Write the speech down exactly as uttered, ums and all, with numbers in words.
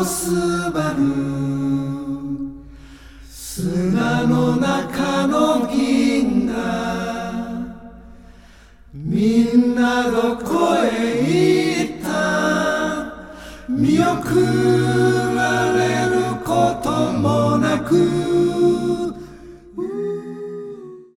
とすばる砂の中の銀河みんなどこへ行った見送られることもなく